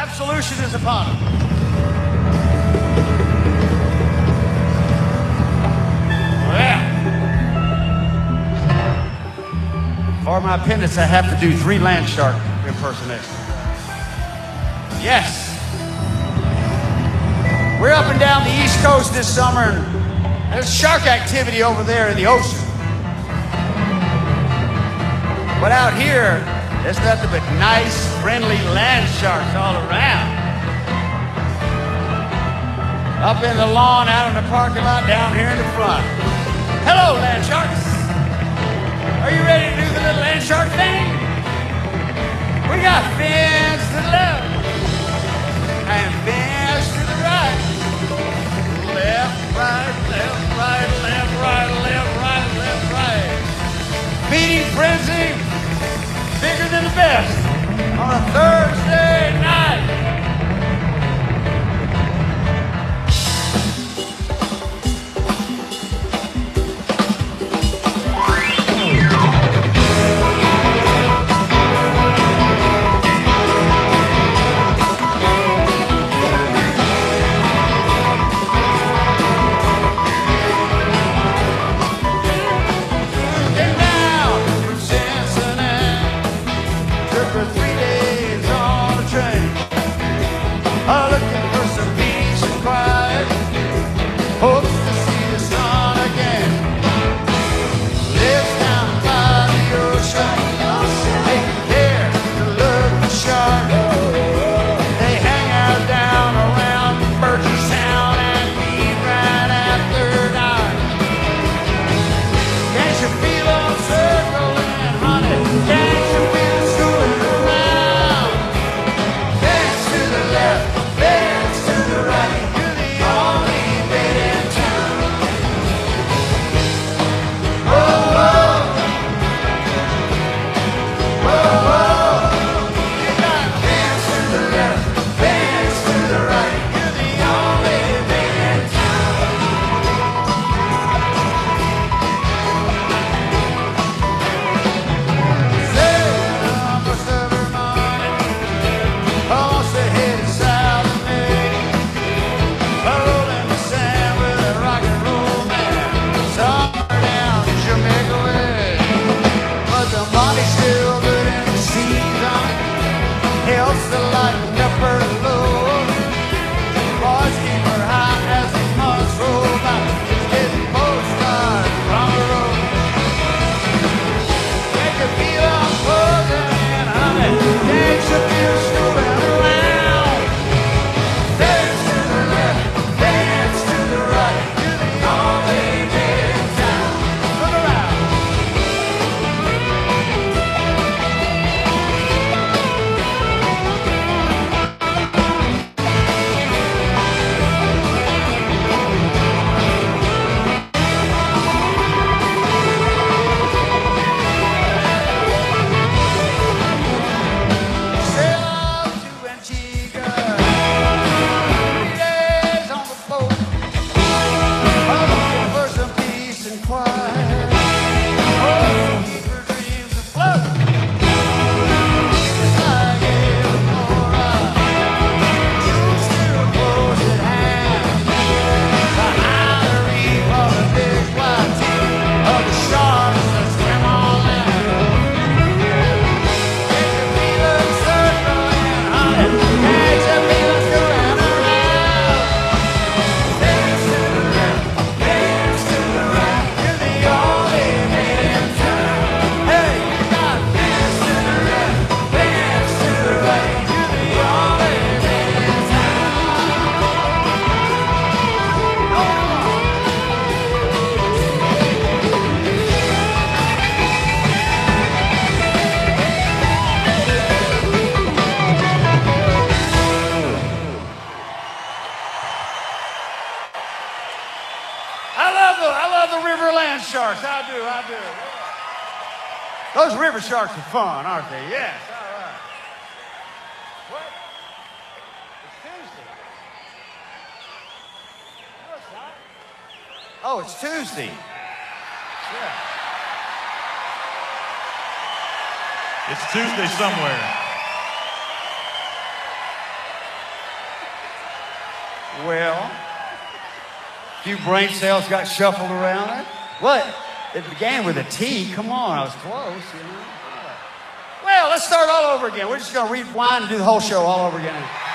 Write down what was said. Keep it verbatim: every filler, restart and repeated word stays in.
Absolution is upon us. Well, for my penance, I have to do three land shark impersonations. Yes. We're up and down the East Coast this summer, and there's shark activity over there in the ocean. But out here, there's nothing but nice, friendly land sharks all around. Up in the lawn, out in the parking lot, down here in the front. Hello, land sharks. Are you ready to do the little land shark thing? We got fins to the left and fins to the right. Left, right, left, right, left, right, left, right, left, right. Feeding frenzy, bigger than the best on a Thursday night. Those river sharks are fun, aren't they? Yes. All right. What? It's Tuesday. No, it's not. Oh, it's Tuesday. Yeah. It's Tuesday somewhere. Well, a few brain cells got shuffled around it. What? It began with a T. Come on, I was close, you know. Well, let's start all over again. We're just going to rewind and do the whole show all over again.